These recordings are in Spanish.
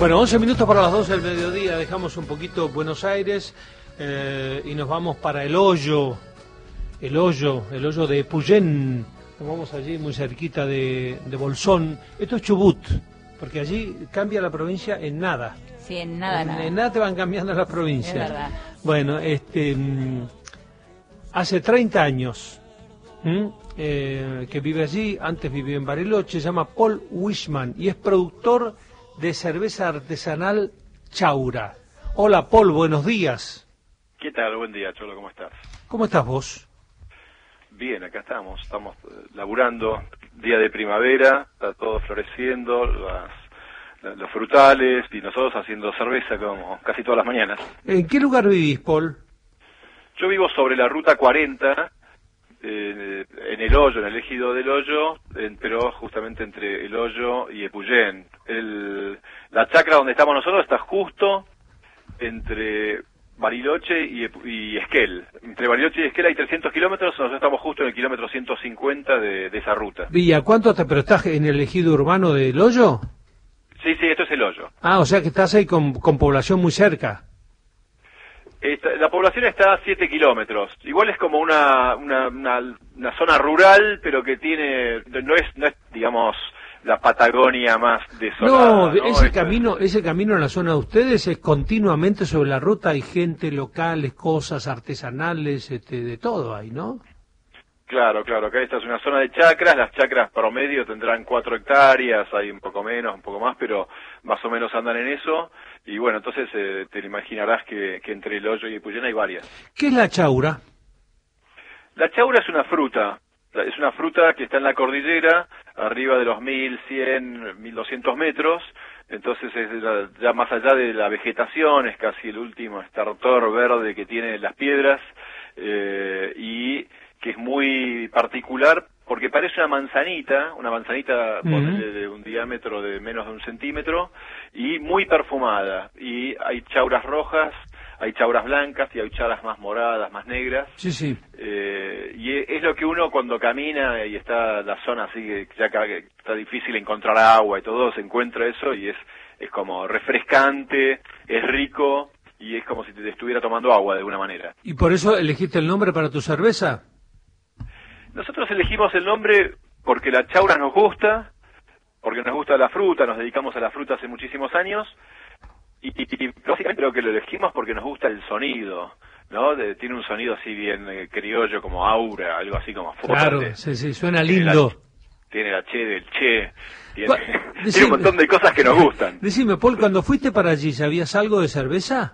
Bueno, 11 minutos para las 12 del mediodía, dejamos un poquito Buenos Aires y nos vamos para el hoyo de Epuyén. Nos vamos allí muy cerquita de Bolsón. Esto es Chubut, porque allí cambia la provincia en nada. Sí, en nada. En nada te van cambiando las provincias. Es verdad. Bueno, hace 30 años que vive allí, antes vivió en Bariloche, se llama Paul Wishman y es productor de cerveza artesanal Chaura. Hola Paul, buenos días. ¿Qué tal? Buen día, Cholo, ¿cómo estás? ¿Cómo estás vos? Bien, acá estamos laburando, día de primavera, está todo floreciendo, los frutales y nosotros haciendo cerveza como casi todas las mañanas. ¿En qué lugar vivís, Paul? Yo vivo sobre la ruta 40, en el hoyo, en el ejido del hoyo, pero justamente entre el hoyo y Epuyén. La chacra donde estamos nosotros está justo entre Bariloche y Esquel. Entre Bariloche y Esquel hay 300 kilómetros, nosotros estamos justo en el kilómetro 150 de esa ruta. Villa, pero estás en el ejido urbano del hoyo? Sí, esto es el hoyo. Ah, o sea que estás ahí con población muy cerca. La población está a 7 kilómetros. Igual es como una zona rural, pero que no es digamos, la Patagonia más desolada. No, ese camino en la zona de ustedes es continuamente sobre la ruta, hay gente, locales, cosas artesanales, de todo ahí, ¿no? Claro, acá esta es una zona de chacras, las chacras promedio tendrán 4 hectáreas, hay un poco menos, un poco más, pero más o menos andan en eso, y bueno, entonces te imaginarás que entre el hoyo y Epuyén hay varias. ¿Qué es la chaura? La chaura es una fruta que está en la cordillera, arriba de los 1100, 1200 metros, entonces es ya más allá de la vegetación, es casi el último estartor verde que tiene las piedras, y que es muy particular porque parece una manzanita de un diámetro de menos de 1 centímetro y muy perfumada, y hay chauras rojas, hay chauras blancas y hay chauras más moradas, más negras. Sí. Y es lo que uno cuando camina y está la zona así que ya está difícil encontrar agua y todo, se encuentra eso y es como refrescante, es rico y es como si te estuviera tomando agua de alguna manera. ¿Y por eso elegiste el nombre para tu cerveza? Nosotros elegimos el nombre porque la chaura nos gusta, porque nos gusta la fruta, nos dedicamos a la fruta hace muchísimos años, y básicamente creo que lo elegimos porque nos gusta el sonido, ¿no? Tiene un sonido así bien criollo, como aura, algo así como fuerte. Claro, sí, suena lindo. Tiene la che del che, tiene un montón de cosas que nos gustan. Decime, Paul, cuando fuiste para allí, ¿sabías algo de cerveza?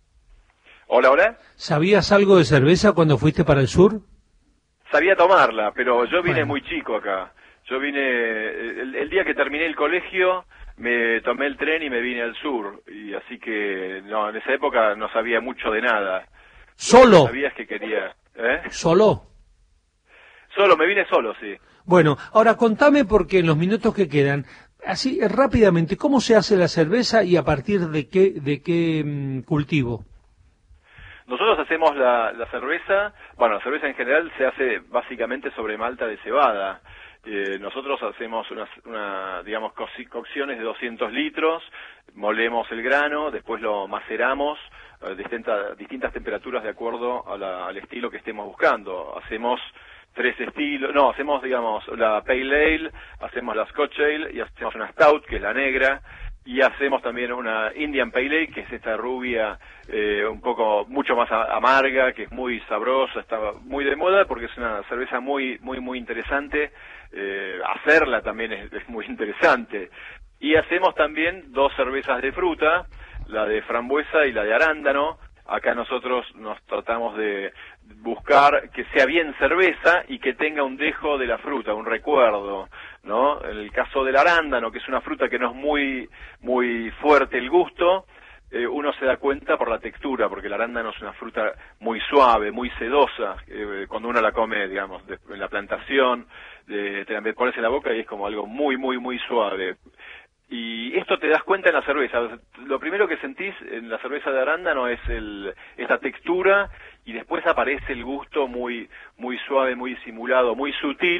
¿Hola? ¿Sabías algo de cerveza cuando fuiste para el sur? Sabía tomarla, pero yo vine muy chico acá. Yo vine, el día que terminé el colegio, me tomé el tren y me vine al sur. Y así que, no, en esa época no sabía mucho de nada. ¿Solo? No sabías que quería, ¿Solo? Solo, me vine solo, sí. Bueno, ahora contame porque en los minutos que quedan, así rápidamente, ¿cómo se hace la cerveza y a partir de qué cultivo? Nosotros hacemos la cerveza, bueno, la cerveza en general se hace básicamente sobre malta de cebada. Nosotros hacemos digamos, cocciones de 200 litros, molemos el grano, después lo maceramos a distintas temperaturas de acuerdo al estilo que estemos buscando. Hacemos 3 estilos, hacemos, digamos, la Pale Ale, hacemos la Scotch Ale y hacemos una Stout, que es la negra, y hacemos también una Indian Pale Ale, que es esta rubia mucho más amarga, que es muy sabrosa, está muy de moda porque es una cerveza muy interesante. Hacerla también es muy interesante. Y hacemos también 2 cervezas de fruta, la de frambuesa y la de arándano. Acá nosotros nos tratamos de buscar que sea bien cerveza y que tenga un dejo de la fruta, un recuerdo, ¿no? En el caso del arándano, que es una fruta que no es muy fuerte el gusto, uno se da cuenta por la textura, porque el arándano es una fruta muy suave, muy sedosa, cuando uno la come, digamos, en la plantación, te la pones en la boca y es como algo muy suave. Y esto te das cuenta en la cerveza. Lo primero que sentís en la cerveza de arándano es esta textura, y después aparece el gusto muy suave, muy disimulado, muy sutil,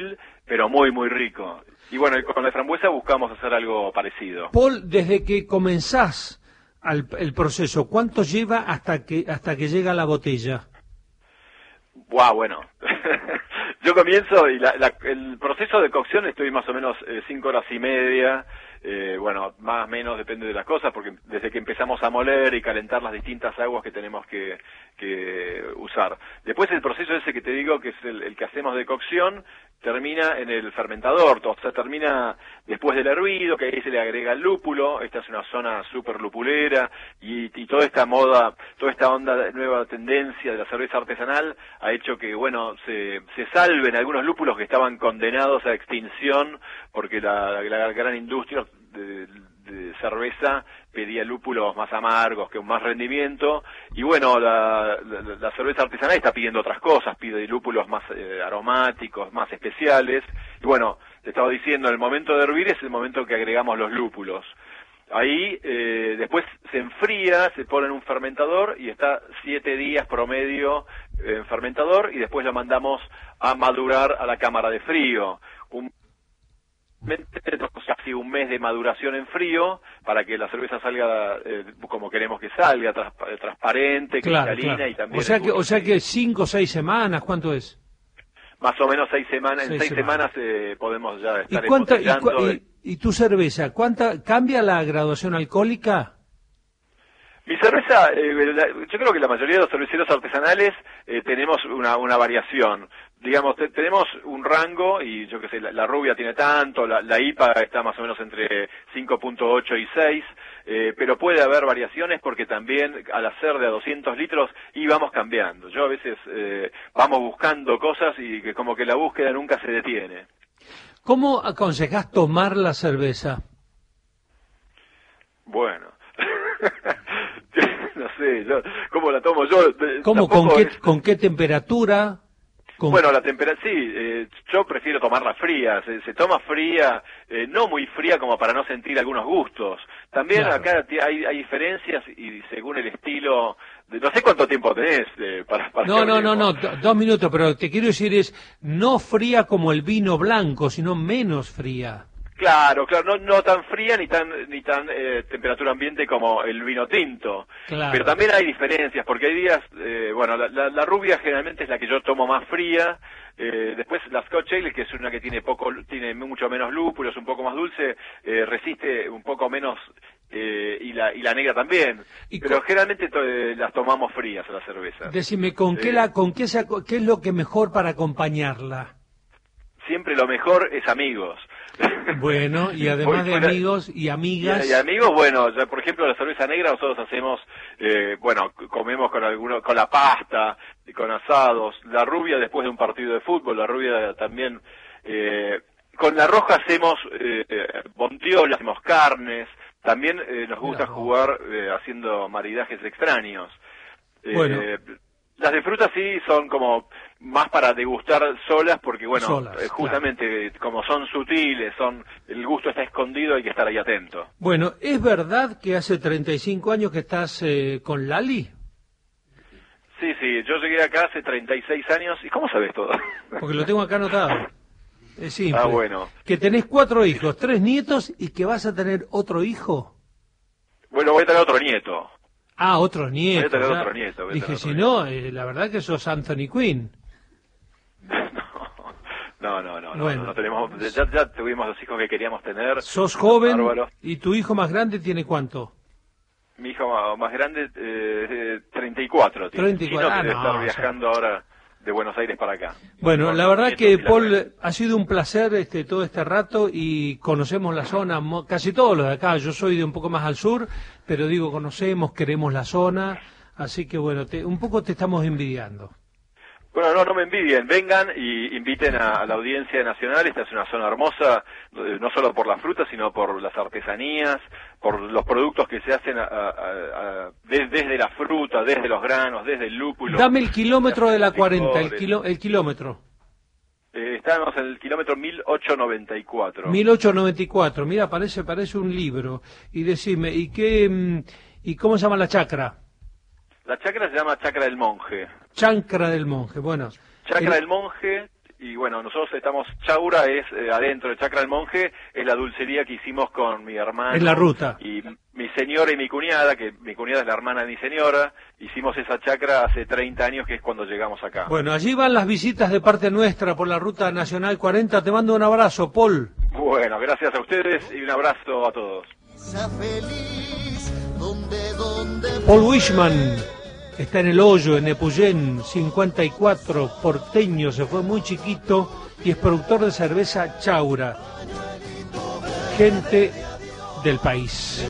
pero muy, muy rico. Y bueno, con la frambuesa buscamos hacer algo parecido. Paul, desde que comenzás el proceso, ¿cuánto lleva hasta que llega a la botella? Buah, bueno. Yo comienzo y el proceso de cocción estoy más o menos 5 horas y media. Bueno, más o menos depende de las cosas, porque desde que empezamos a moler y calentar las distintas aguas que tenemos que usar. Después el proceso ese que te digo, que es el que hacemos de cocción, termina en el fermentador, o sea, termina después del hervido, que ahí se le agrega el lúpulo. Esta es una zona súper lupulera, y toda esta moda, toda esta onda, nueva tendencia de la cerveza artesanal ha hecho que, bueno, se salven algunos lúpulos que estaban condenados a extinción, porque la gran industria de cerveza pedía lúpulos más amargos, que un más rendimiento, y bueno, la cerveza artesanal está pidiendo otras cosas, pide lúpulos más aromáticos, más especiales, y bueno, te estaba diciendo, el momento de hervir es el momento que agregamos los lúpulos. Ahí después se enfría, se pone en un fermentador y está 7 días promedio en fermentador, y después lo mandamos a madurar a la cámara de frío. Casi un mes de maduración en frío para que la cerveza salga como queremos que salga, transparente, cristalina, claro. Y también o sea que 5 o 6 semanas, ¿cuánto es? Más o menos 6 semanas. En 6 semanas podemos ya estar embotellando. ¿Y tu cerveza? ¿Cambia la graduación alcohólica? Mi cerveza, yo creo que la mayoría de los cerveceros artesanales tenemos una variación. Digamos, tenemos un rango, y yo qué sé, la rubia tiene tanto, la IPA está más o menos entre 5.8 y 6, pero puede haber variaciones porque también al hacer de a 200 litros vamos cambiando. Yo a veces vamos buscando cosas y que como que la búsqueda nunca se detiene. ¿Cómo aconsejás tomar la cerveza? Bueno... no sé, ¿cómo la tomo yo? ¿Cómo? ¿Con qué temperatura? Bueno, la temperatura, sí, yo prefiero tomarla fría, se toma fría, no muy fría como para no sentir algunos gustos. También claro. Acá hay diferencias y según el estilo, no sé cuánto tiempo tenés para No, 2 minutos, pero te quiero decir no fría como el vino blanco, sino menos fría. Claro, no tan fría ni tan temperatura ambiente como el vino tinto. Claro. Pero también hay diferencias, porque hay días, bueno, la rubia generalmente es la que yo tomo más fría, después la Scotch Ale, que es una que tiene mucho menos lúpulo, es un poco más dulce, resiste un poco menos, y la negra también. Pero generalmente las tomamos frías a la cerveza. Decime, ¿qué es lo que mejor para acompañarla? Siempre lo mejor es amigos. Bueno, y además de amigos y amigas. Y amigos, bueno, ya, por ejemplo, la cerveza negra nosotros hacemos, bueno, comemos con la pasta, con asados. La rubia después de un partido de fútbol, la rubia también. Con la roja hacemos bondiola, hacemos carnes. También nos gusta jugar haciendo maridajes extraños. Bueno. Las de fruta sí son como más para degustar solas, porque bueno, justamente claro. Como son sutiles, el gusto está escondido, hay que estar ahí atento. Bueno, ¿es verdad que hace 35 años que estás con Lali? Sí, yo llegué acá hace 36 años, ¿y cómo sabes todo? Porque lo tengo acá anotado. Es simple. Ah, bueno. Que tenés 4 hijos, 3 nietos y que vas a tener otro hijo. Bueno, voy a tener otro nieto. Ah, otros nietos. Voy a tener otro nieto. Dije, si no, la verdad que sos Anthony Quinn. No, bueno. No tenemos, ya tuvimos los hijos que queríamos tener. Sos joven, bárbaro. ¿Y tu hijo más grande tiene cuánto? Mi hijo más grande, 34. 34, debe estar viajando ahora de Buenos Aires para acá. Bueno, la verdad que, Paul, ha sido un placer todo este rato y conocemos la zona, casi todos los de acá. Yo soy de un poco más al sur, pero digo, queremos la zona, así que bueno, un poco te estamos envidiando. Bueno, no me envidien, vengan y inviten a la audiencia nacional. Esta es una zona hermosa, no solo por las frutas, sino por las artesanías, por los productos que se hacen desde la fruta, desde los granos, desde el lúpulo. Dame el kilómetro de la 40, el kilómetro. Estamos en el kilómetro 1894. 1894, mira, parece un libro. Y decime, ¿y cómo se llama la chacra? La chacra se llama Chacra del Monje. Chacra del Monje, bueno. Chacra del Monje, Y bueno, nosotros estamos, Chaura es adentro de Chacra del Monje, es la dulcería que hicimos con mi hermano. En la ruta. Y mi señora y mi cuñada, que mi cuñada es la hermana de mi señora, hicimos esa chacra hace 30 años, que es cuando llegamos acá. Bueno, allí van las visitas de parte nuestra por la Ruta Nacional 40. Te mando un abrazo, Paul. Bueno, gracias a ustedes y un abrazo a todos. Paul Wishman está en El Hoyo, en Epuyén, 54, porteño, se fue muy chiquito y es productor de cerveza Chaura. Gente del país.